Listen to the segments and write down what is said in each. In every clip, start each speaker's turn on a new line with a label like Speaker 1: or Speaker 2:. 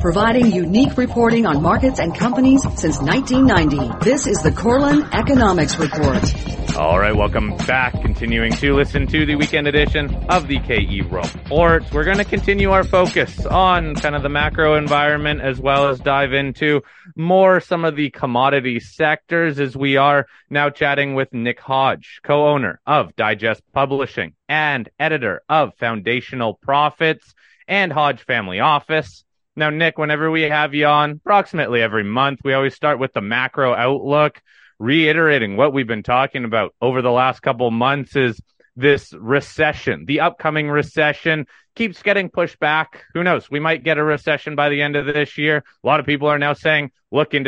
Speaker 1: providing unique reporting on markets and companies since 1990. This is the Korelin Economics Report.
Speaker 2: All right, welcome back. Continuing to listen to the weekend edition of the KE Report. We're going to continue our focus on kind of the macro environment as well as dive into more some of the commodity sectors, as we are now chatting with Nick Hodge, co-owner of Digest Publishing and editor of Foundational Profits and Hodge Family Office. Now, Nick, whenever we have you on, approximately every month, we always start with the macro outlook, reiterating what we've been talking about over the last couple months is this recession. The upcoming recession keeps getting pushed back. Who knows? We might get a recession by the end of this year. A lot of people are now saying, look into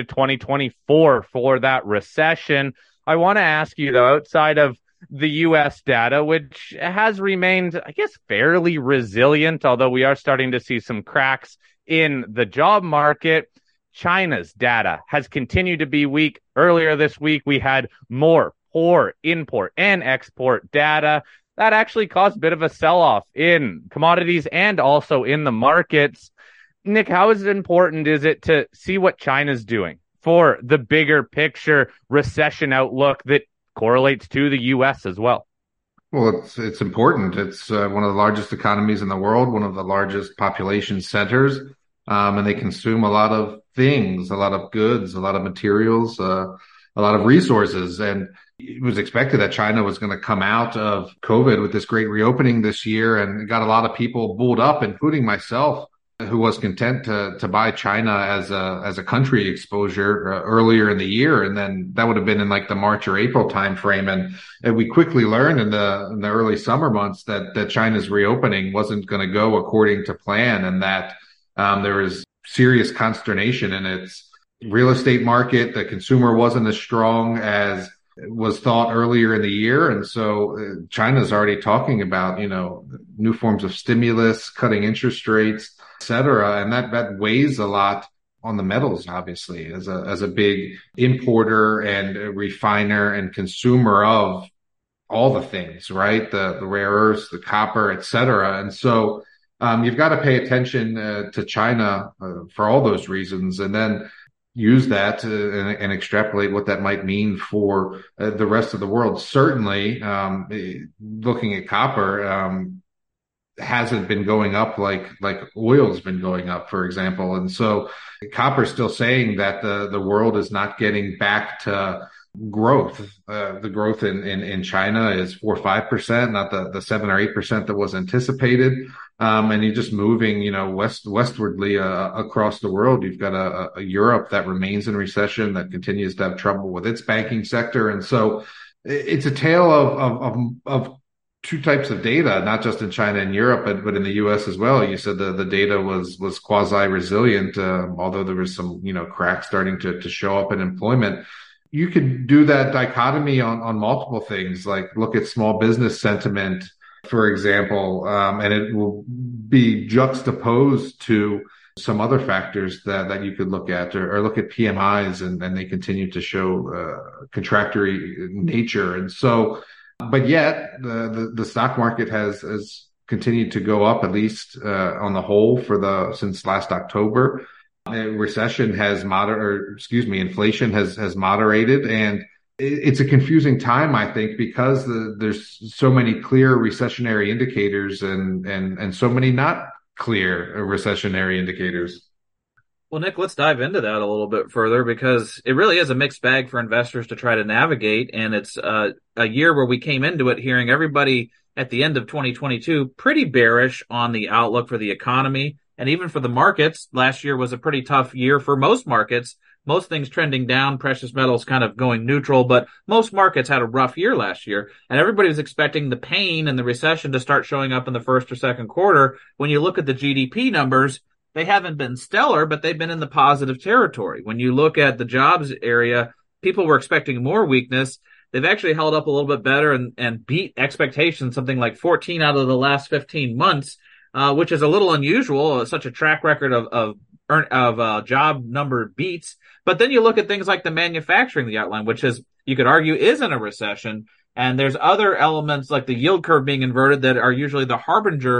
Speaker 2: 2024 for that recession. I want to ask you, though, outside of the U.S. data, which has remained, I guess, fairly resilient, although we are starting to see some cracks in the job market, China's data has continued to be weak. Earlier this week, we had more poor import and export data that actually caused a bit of a sell-off in commodities and also in the markets. Nick, how important is it to see what China's doing for the bigger picture recession outlook that correlates to the U.S. as well?
Speaker 3: Well, it's important. It's one of the largest economies in the world, one of the largest population centers, and they consume a lot of things, a lot of goods, a lot of materials, a lot of resources. And it was expected that China was going to come out of COVID with this great reopening this year, and it got a lot of people bulled up, including myself, who was content to buy China as a country exposure earlier in the year. And then that would have been in like the March or April timeframe. And we quickly learned in the early summer months that China's reopening wasn't going to go according to plan, and that there was serious consternation in its real estate market. The consumer wasn't as strong as was thought earlier in the year. And so China's already talking about, new forms of stimulus, cutting interest rates, et cetera. And that weighs a lot on the metals, obviously, as a big importer and a refiner and consumer of all the things, right? The rare earths, the copper, et cetera. And so you've got to pay attention to China for all those reasons, and then use that and extrapolate what that might mean for the rest of the world. Certainly, looking at copper, hasn't been going up like oil's been going up, for example. And so copper's still saying that the world is not getting back to growth. The growth in China is 4 or 5%, not the 7 or 8% that was anticipated. And you're just moving, westwardly across the world. You've got a Europe that remains in recession, that continues to have trouble with its banking sector. And so it's a tale of two types of data, not just in China and Europe, but in the U.S. as well. You said the data was quasi-resilient, although there was some, cracks starting to show up in employment. You could do that dichotomy on multiple things, like look at small business sentiment, for example, and it will be juxtaposed to some other factors that you could look at, or look at PMIs, and they continue to show contractory nature. And so, but yet the stock market has continued to go up, at least on the whole, since last October. Inflation has moderated, and it's a confusing time, I think, because there's so many clear recessionary indicators and so many not clear recessionary indicators.
Speaker 4: Well, Nick, let's dive into that a little bit further, because it really is a mixed bag for investors to try to navigate. And it's a year where we came into it hearing everybody at the end of 2022 pretty bearish on the outlook for the economy. And even for the markets, last year was a pretty tough year for most markets. Most things trending down, precious metals kind of going neutral, but most markets had a rough year last year. And everybody was expecting the pain and the recession to start showing up in the first or second quarter. When you look at the GDP numbers, they haven't been stellar, but they've been in the positive territory. When you look at the jobs area, people were expecting more weakness. They've actually held up a little bit better and beat expectations, something like 14 out of the last 15 months. Which is a little unusual, such a track record of job number beats. But then you look at things like the manufacturing, the outline, which is, you could argue, is in a recession. And there's other elements like the yield curve being inverted that are usually the harbinger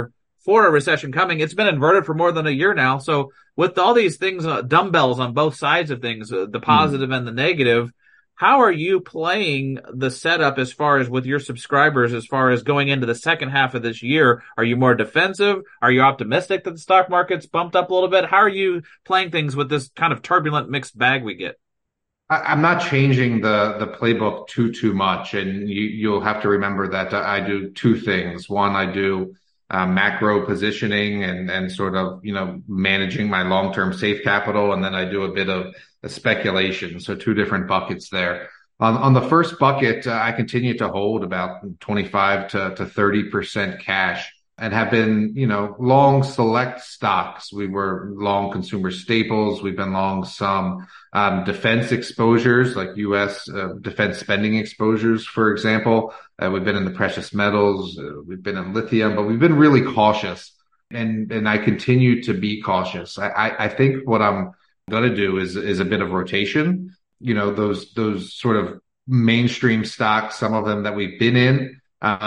Speaker 4: for a recession coming. It's been inverted for more than a year now. So with all these things, dumbbells on both sides of things, the positive and the negative, how are you playing the setup as far as with your subscribers, as far as going into the second half of this year? Are you more defensive? Are you optimistic that the stock market's bumped up a little bit? How are you playing things with this kind of turbulent mixed bag we get?
Speaker 3: I'm not changing the playbook too much, and you'll have to remember that I do two things. One, I do macro positioning and sort of managing my long-term safe capital, and then I do a bit of speculation. So two different buckets there. On the first bucket, I continue to hold about 25 to 30% cash, and have been, long select stocks. We were long consumer staples. We've been long some defense exposures, like U.S. Defense spending exposures, for example. We've been in the precious metals. We've been in lithium, but we've been really cautious, and I continue to be cautious. I think what I'm going to do is a bit of rotation. Those sort of mainstream stocks, some of them that we've been in.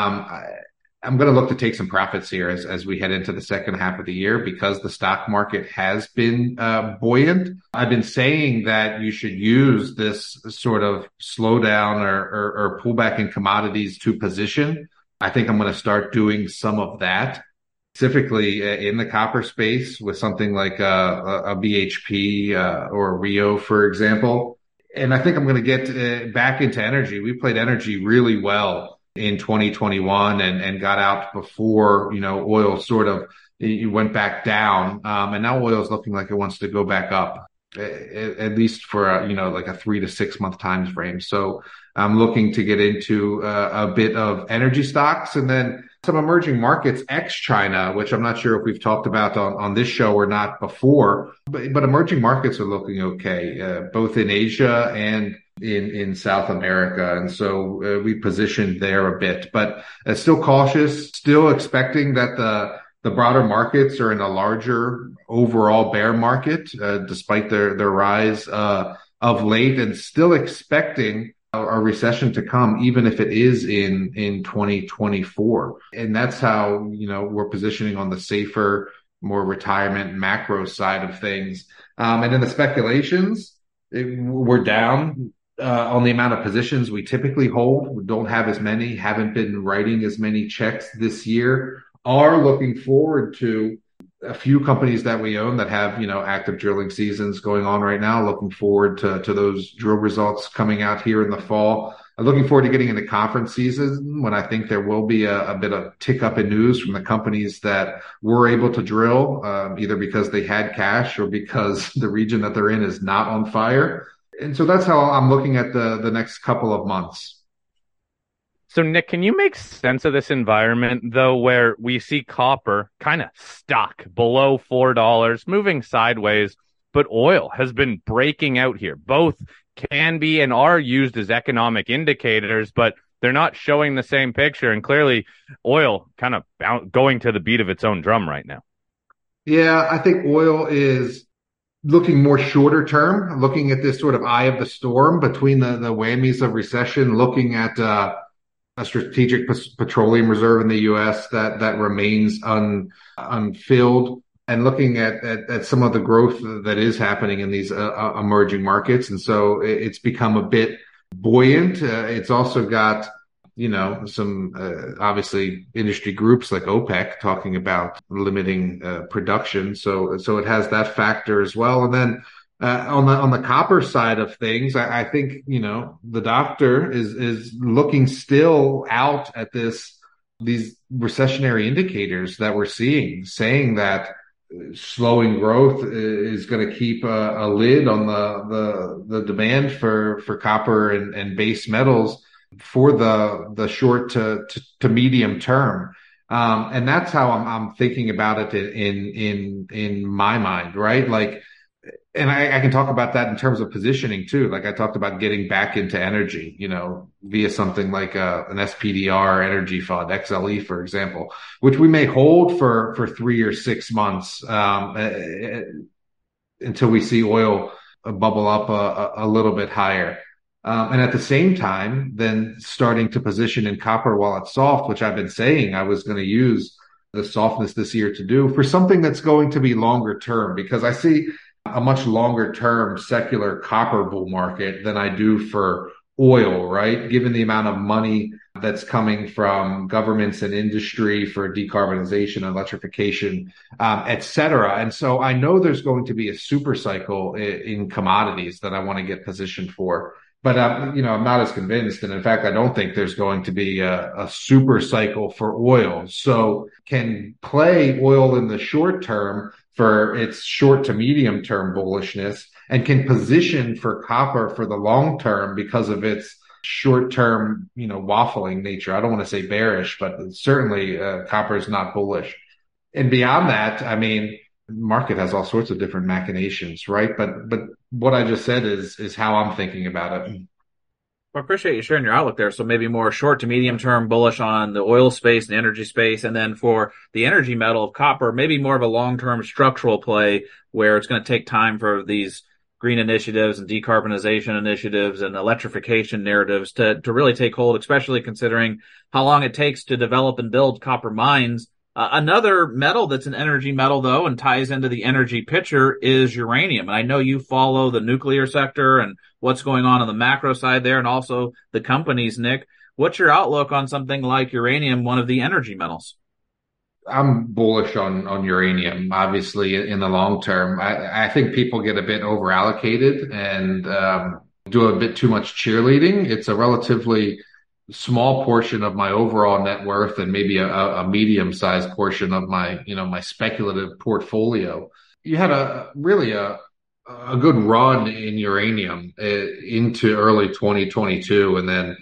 Speaker 3: I'm going to look to take some profits here as we head into the second half of the year, because the stock market has been buoyant. I've been saying that you should use this sort of slowdown or pullback in commodities to position. I think I'm going to start doing some of that, specifically in the copper space with something like a BHP or a Rio, for example. And I think I'm going to get back into energy. We played energy really well in 2021 and got out before, oil sort of went back down. And now oil is looking like it wants to go back up, at least for, like a 3 to 6 month time frame. So I'm looking to get into a bit of energy stocks, and then some emerging markets ex-China, which I'm not sure if we've talked about on this show or not before, but emerging markets are looking okay, both in Asia and in South America. And so we positioned there a bit, but still cautious, still expecting that the broader markets are in a larger overall bear market, despite their rise of late, and still expecting a recession to come, even if it is in 2024. And that's how, we're positioning on the safer, more retirement macro side of things. And in the speculations, we're down on the amount of positions we typically hold. We don't have as many, haven't been writing as many checks this year, are looking forward to a few companies that we own that have, active drilling seasons going on right now. Looking forward to those drill results coming out here in the fall. I'm looking forward to getting into conference season, when I think there will be a bit of tick up in news from the companies that were able to drill, either because they had cash or because the region that they're in is not on fire. And so that's how I'm looking at the next couple of months.
Speaker 2: So, Nick, can you make sense of this environment, though, where we see copper kind of stuck below $4, moving sideways, but oil has been breaking out here? Both can be and are used as economic indicators, but they're not showing the same picture. And clearly, oil kind of going to the beat of its own drum right now. Yeah,
Speaker 3: I think oil is looking more shorter term, looking at this sort of eye of the storm between the whammies of recession, looking at a strategic petroleum reserve in the U.S. that remains unfilled, and looking at some of the growth that is happening in these emerging markets. And so it's become a bit buoyant. It's also got, some obviously industry groups like OPEC talking about limiting production. So it has that factor as well. And then on the copper side of things, I think, the doctor is looking still out at these recessionary indicators that we're seeing, saying that slowing growth is going to keep a lid on the demand for copper and base metals for the short to medium term. And that's how I'm thinking about it in my mind, right? Like, and I can talk about that in terms of positioning too. Like I talked about getting back into energy, via something like an SPDR energy fund, XLE, for example, which we may hold for 3 or 6 months, until we see oil bubble up a little bit higher. And at the same time, then starting to position in copper while it's soft, which I've been saying I was going to use the softness this year to do for something that's going to be longer term, because I see a much longer term secular copper bull market than I do for oil, right? Given the amount of money that's coming from governments and industry for decarbonization, electrification, et cetera. And so I know there's going to be a super cycle in commodities that I want to get positioned for. But, I'm not as convinced. And in fact, I don't think there's going to be a super cycle for oil. So can play oil in the short term for its short to medium term bullishness, and can position for copper for the long term because of its short term, waffling nature. I don't want to say bearish, but certainly copper is not bullish. And beyond that, I mean, market has all sorts of different machinations, right? But what I just said is how I'm thinking about it.
Speaker 4: Well, I appreciate you sharing your outlook there. So maybe more short to medium term bullish on the oil space and the energy space. And then for the energy metal of copper, maybe more of a long-term structural play where it's going to take time for these green initiatives and decarbonization initiatives and electrification narratives to really take hold, especially considering how long it takes to develop and build copper mines. Another metal that's an energy metal, though, and ties into the energy picture is uranium. And I know you follow the nuclear sector and what's going on the macro side there, and also the companies, Nick. What's your outlook on something like uranium, one of the energy metals?
Speaker 3: I'm bullish on uranium, obviously, in the long term. I think people get a bit over allocated and do a bit too much cheerleading. It's a relatively small portion of my overall net worth, and maybe a medium-sized portion of my, my speculative portfolio. You had a good run in uranium into early 2022, and then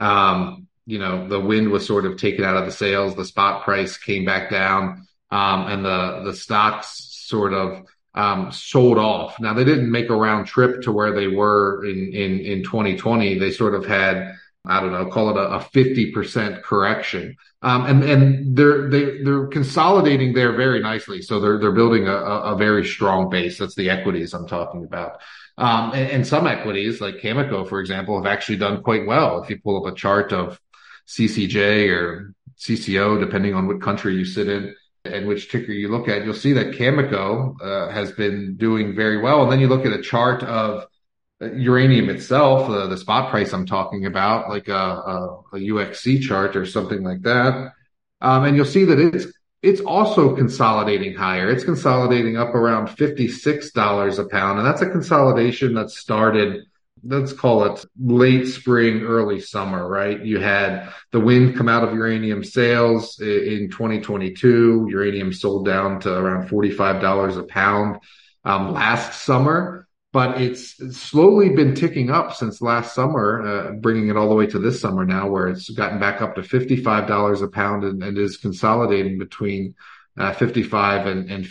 Speaker 3: the wind was sort of taken out of the sails. The spot price came back down, and the stocks sort of sold off. Now, they didn't make a round trip to where they were in 2020. They sort of had, I don't know, call it a 50% correction. And they're consolidating there very nicely. So they're building a very strong base. That's the equities I'm talking about. And some equities like Cameco, for example, have actually done quite well. If you pull up a chart of CCJ or CCO, depending on what country you sit in and which ticker you look at, you'll see that Cameco has been doing very well. And then you look at a chart of uranium itself, the spot price I'm talking about, like a UXC chart or something like that. And you'll see that it's also consolidating higher. It's consolidating up around $56 a pound. And that's a consolidation that started, let's call it late spring, early summer, right? You had the wind come out of uranium sales in 2022. Uranium sold down to around $45 a pound last summer. But it's slowly been ticking up since last summer, bringing it all the way to this summer now, where it's gotten back up to $55 a pound and is consolidating between $55 and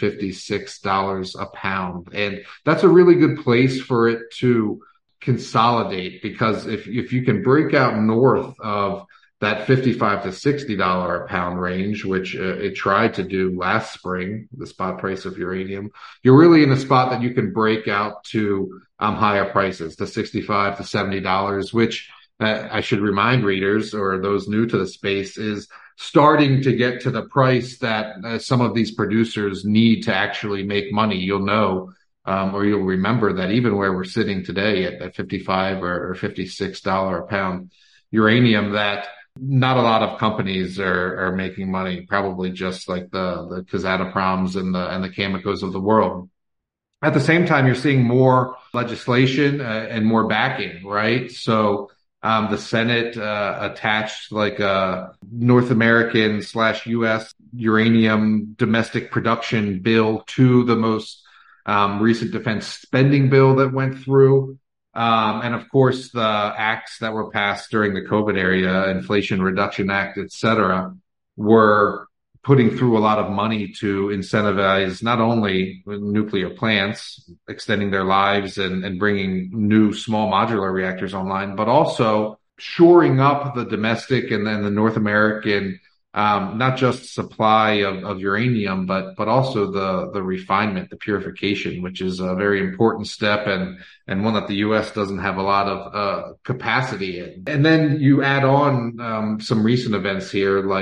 Speaker 3: $56 a pound. And that's a really good place for it to consolidate, because if you can break out north of that $55 to $60 a pound range, which it tried to do last spring, the spot price of uranium, you're really in a spot that you can break out to higher prices, to $65 to $70, which I should remind readers or those new to the space is starting to get to the price that some of these producers need to actually make money. You'll know, or you'll remember that even where we're sitting today at $55 or $56 a pound uranium, that not a lot of companies are making money, probably just like the Kazatoproms and the Camecos of the world. At the same time, you're seeing more legislation and more backing, right? So the Senate attached like a North American / U.S. uranium domestic production bill to the most recent defense spending bill that went through. And of course, the acts that were passed during the COVID era, Inflation Reduction Act, et cetera, were putting through a lot of money to incentivize not only nuclear plants extending their lives and bringing new small modular reactors online, but also shoring up the domestic and then the North American, not just supply of uranium, but also the refinement, the purification, which is a very important step and one that the U.S. doesn't have a lot of capacity in. And then you add on some recent events here, like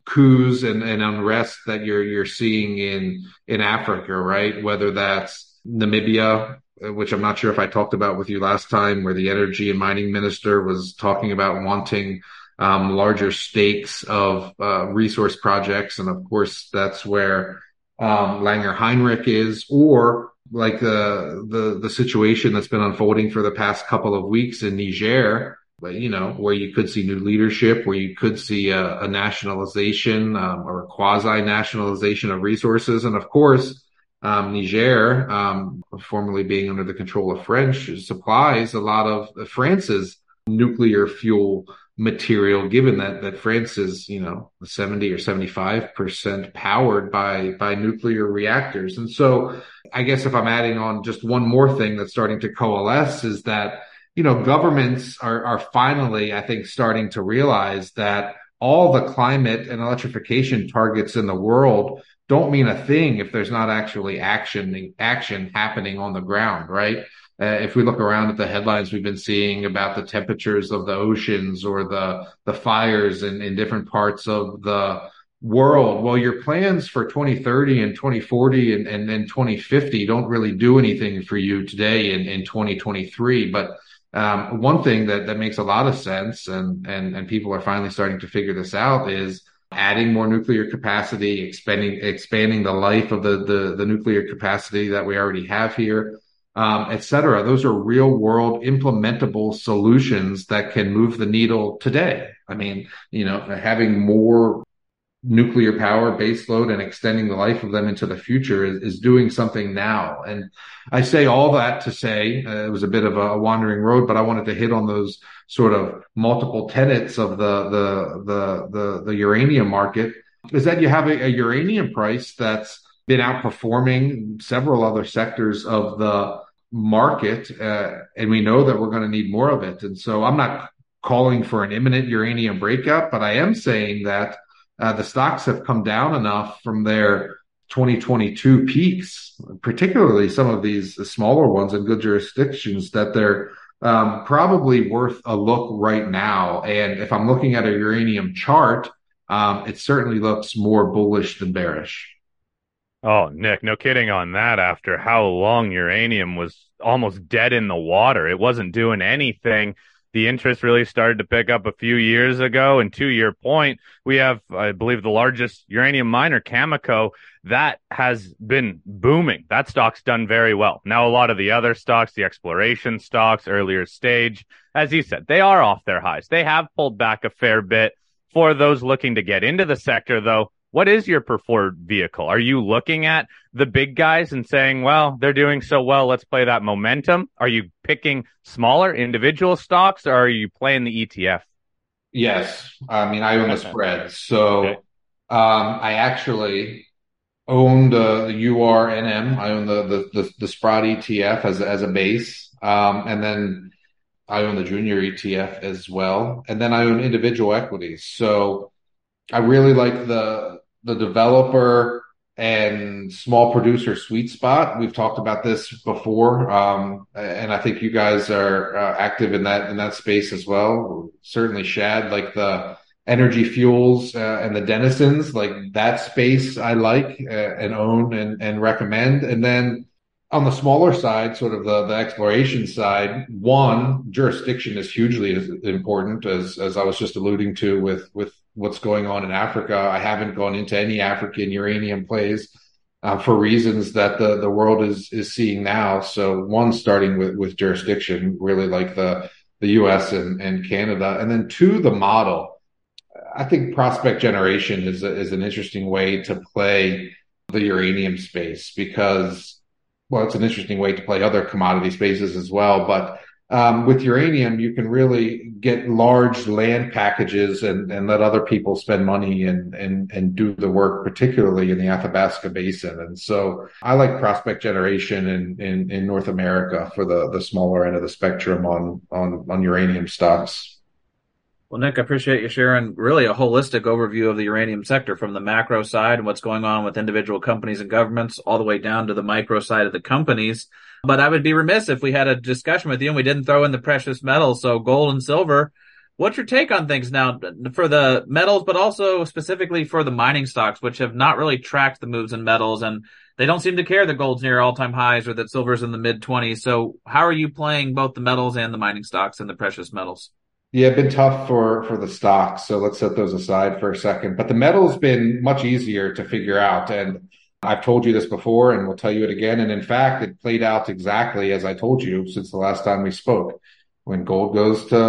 Speaker 3: coups and unrest that you're seeing in Africa, right? Whether that's Namibia, which I'm not sure if I talked about with you last time, where the energy and mining minister was talking about wanting larger stakes of resource projects. And of course, that's where Langer Heinrich is, or like the situation that's been unfolding for the past couple of weeks in Niger, where you could see new leadership, where you could see a nationalization or a quasi-nationalization of resources. And of course, Niger, formerly being under the control of French, supplies a lot of France's nuclear fuel material, given that France is, 70 or 75% powered by nuclear reactors. And so I guess if I'm adding on just one more thing that's starting to coalesce is that, governments are finally, I think, starting to realize that all the climate and electrification targets in the world don't mean a thing if there's not actually action happening on the ground, right? If we look around at the headlines we've been seeing about the temperatures of the oceans or the fires in different parts of the world, well, your plans for 2030 and 2040 and then 2050 don't really do anything for you today in 2023. But one thing that makes a lot of sense, and people are finally starting to figure this out, is adding more nuclear capacity, expanding the life of the nuclear capacity that we already have here, et cetera. Those are real world implementable solutions that can move the needle today. I mean, having more nuclear power baseload and extending the life of them into the future is doing something now. And I say all that to say, it was a bit of a wandering road, but I wanted to hit on those sort of multiple tenets of the uranium market, is that you have a uranium price that's been outperforming several other sectors of the market. And we know that we're going to need more of it. And so I'm not calling for an imminent uranium breakout, but I am saying that the stocks have come down enough from their 2022 peaks, particularly some of these smaller ones in good jurisdictions, that they're probably worth a look right now. And if I'm looking at a uranium chart, it certainly looks more bullish than bearish.
Speaker 2: Oh, Nick, no kidding on that. After how long uranium was almost dead in the water, it wasn't doing anything. The interest really started to pick up a few years ago. And to your point, we have, I believe, the largest uranium miner, Cameco, that has been booming. That stock's done very well. Now, a lot of the other stocks, the exploration stocks, earlier stage, as you said, they are off their highs. They have pulled back a fair bit. For those looking to get into the sector, though, what is your preferred vehicle? Are you looking at the big guys and saying, well, they're doing so well, let's play that momentum? Are you picking smaller individual stocks, or are you playing the ETF?
Speaker 3: Yes. I mean, I own the spread. So I actually own the URNM. I own the Sprott ETF as a base. And then I own the junior ETF as well. And then I own individual equities. So I really like the developer and small producer sweet spot. We've talked about this before, and I think you guys are active in that space as well. Certainly, Shad, like the energy fuels and the denizens, like that space I like and own and recommend. And then on the smaller side, sort of the exploration side, one, jurisdiction is hugely important, as I was just alluding to with what's going on in Africa. I haven't gone into any African uranium plays for reasons that the world is seeing now. So one, starting with jurisdiction, really like the US and Canada. And then two, the model. I think prospect generation is an interesting way to play the uranium space because, well, it's an interesting way to play other commodity spaces as well. But with uranium, you can really get large land packages and let other people spend money and do the work, particularly in the Athabasca Basin. And so I like prospect generation in North America for the smaller end of the spectrum on uranium stocks.
Speaker 4: Well, Nick, I appreciate you sharing really a holistic overview of the uranium sector, from the macro side and what's going on with individual companies and governments, all the way down to the micro side of the companies. But I would be remiss if we had a discussion with you and we didn't throw in the precious metals. So gold and silver, What's your take on things now for the metals, but also specifically for the mining stocks, which have not really tracked the moves in metals, and they don't seem to care that gold's near all-time highs or that silver's in the mid-20s. So how are you playing both the metals and the mining stocks and the precious metals?
Speaker 3: Yeah, been tough for the stocks. So let's set those aside for a second. But the metal's been much easier to figure out. And I've told you this before and we'll tell you it again. And in fact, it played out exactly as I told you since the last time we spoke. When gold goes to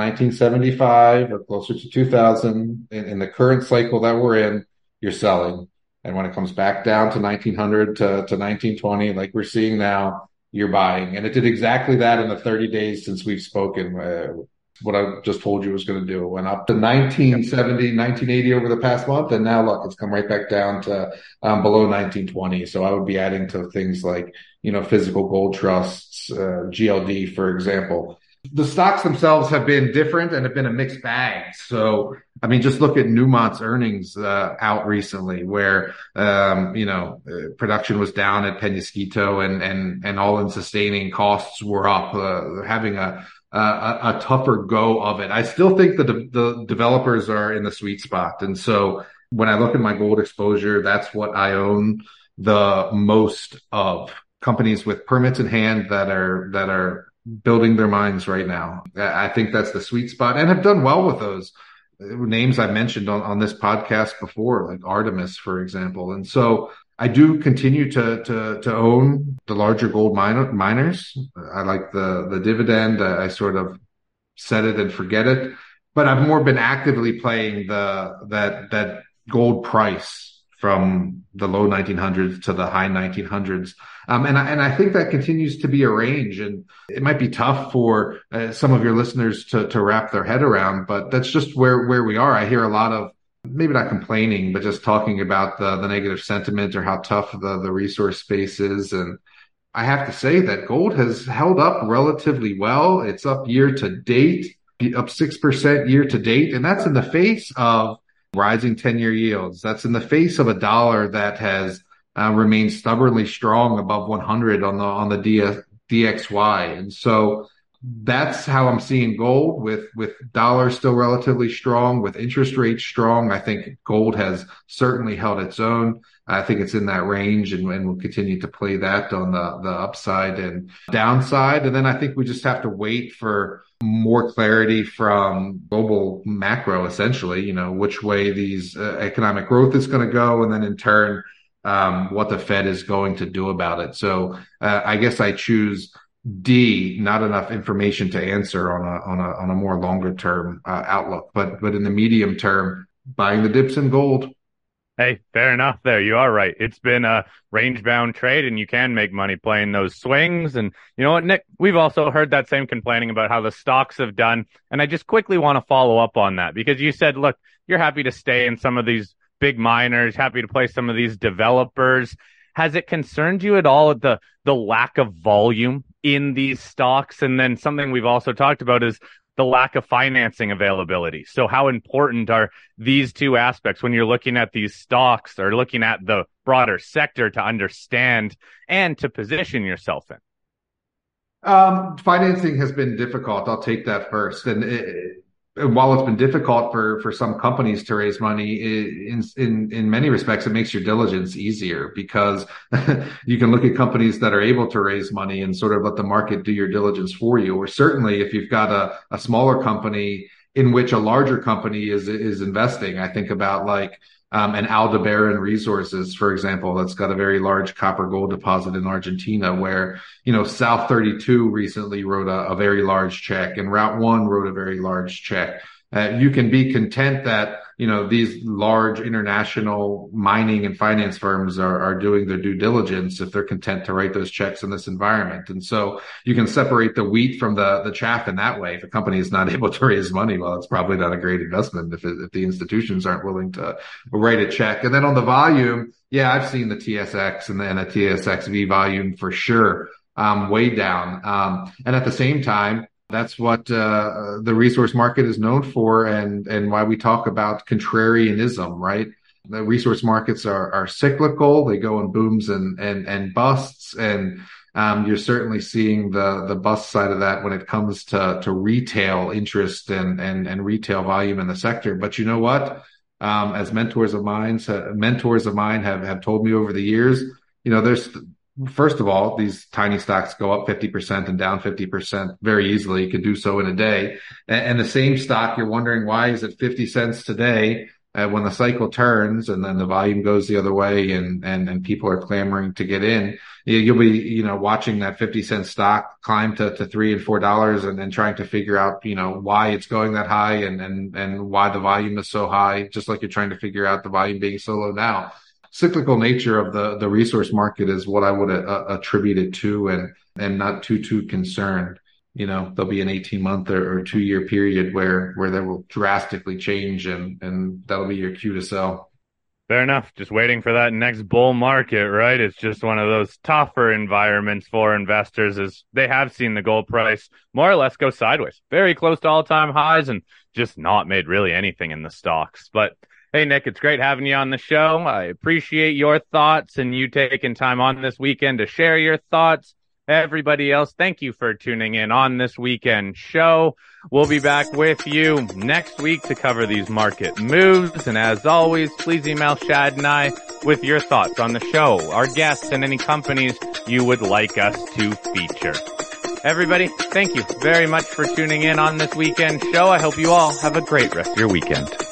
Speaker 3: 1975 or closer to 2000 in the current cycle that we're in, you're selling. And when it comes back down to 1900 to 1920, like we're seeing now, you're buying. And it did exactly that in the 30 days since we've spoken. What I just told you was going to do. It went up to 1970, 1980 over the past month. And now look, it's come right back down to below 1920. So I would be adding to things like, physical gold trusts, GLD, for example. The stocks themselves have been different and have been a mixed bag. So, just look at Newmont's earnings out recently where, production was down at Peñasquito and all-in sustaining costs were up, having a tougher go of it. I still think the developers are in the sweet spot. And so when I look at my gold exposure, that's what I own the most of. Companies with permits in hand that are building their mines right now. I think that's the sweet spot and have done well with those names I mentioned on this podcast before, like Artemis, for example. And so I do continue to own the larger gold miners. I like the dividend. I sort of set it and forget it, but I've more been actively playing that gold price from the low 1900s to the high 1900s. And I think that continues to be a range, and it might be tough for some of your listeners to wrap their head around, but that's just where we are. I hear a lot of, maybe not complaining, but just talking about the negative sentiment or how tough the resource space is. And I have to say that gold has held up relatively well. It's up year to date, up 6% year to date. And that's in the face of rising 10-year yields. That's in the face of a dollar that has remained stubbornly strong above 100 on the DXY. And so that's how I'm seeing gold with dollars still relatively strong, with interest rates strong. I think gold has certainly held its own. I think it's in that range and we'll continue to play that on the upside and downside. And then I think we just have to wait for more clarity from global macro, essentially, which way these economic growth is going to go. And then in turn, what the Fed is going to do about it. So I guess I choose D, not enough information to answer on a more longer term outlook, but in the medium term, buying the dips in gold.
Speaker 2: Hey, fair enough there. You are right. It's been a range-bound trade, and you can make money playing those swings. And you know what, Nick? We've also heard that same complaining about how the stocks have done. And I just quickly want to follow up on that because you said, look, you're happy to stay in some of these big miners, happy to play some of these developers. Has it concerned you at all the lack of volume in these stocks? And then something we've also talked about is the lack of financing availability. So how important are these two aspects when you're looking at these stocks or looking at the broader sector to understand and to position yourself in?
Speaker 3: Financing has been difficult. I'll take that first. And while it's been difficult for some companies to raise money, in many respects, it makes your diligence easier because you can look at companies that are able to raise money and sort of let the market do your diligence for you. Or certainly if you've got a smaller company in which a larger company is investing, I think about like an Aldebaran Resources, for example, that's got a very large copper gold deposit in Argentina where, South 32 recently wrote a very large check and Route 1 wrote a very large check. You can be content that, these large international mining and finance firms are doing their due diligence if they're content to write those checks in this environment. And so you can separate the wheat from the chaff in that way. If a company is not able to raise money, well, it's probably not a great investment if the institutions aren't willing to write a check. And then on the volume, yeah, I've seen the TSX and the TSXV volume for sure, way down. And at the same time, that's what the resource market is known for and why we talk about contrarianism, right? The resource markets are cyclical. They go in booms and busts. And You're certainly seeing the bust side of that when it comes to retail interest and retail volume in the sector. But you know what? As mentors of mine have told me over the years, there's, first of all, these tiny stocks go up 50% and down 50% very easily. You can do so in a day. And the same stock, you're wondering, why is it 50 cents today? When the cycle turns and then the volume goes the other way and people are clamoring to get in, you'll be, watching that 50-cent stock climb to $3 and $4 and trying to figure out, why it's going that high and why the volume is so high, just like you're trying to figure out the volume being so low now. Cyclical nature of the resource market is what I would attribute it to, and not too concerned. There'll be an 18-month or 2-year period where that will drastically change and that'll be your cue to sell.
Speaker 2: Fair enough. Just waiting for that next bull market, right? It's just one of those tougher environments for investors, as they have seen the gold price more or less go sideways, very close to all-time highs, and just not made really anything in the stocks. But hey, Nick, it's great having you on the show. I appreciate your thoughts and you taking time on this weekend to share your thoughts. Everybody else, thank you for tuning in on this weekend show. We'll be back with you next week to cover these market moves. And as always, please email Shad and I with your thoughts on the show, our guests, and any companies you would like us to feature. Everybody, thank you very much for tuning in on this weekend show. I hope you all have a great rest of your weekend.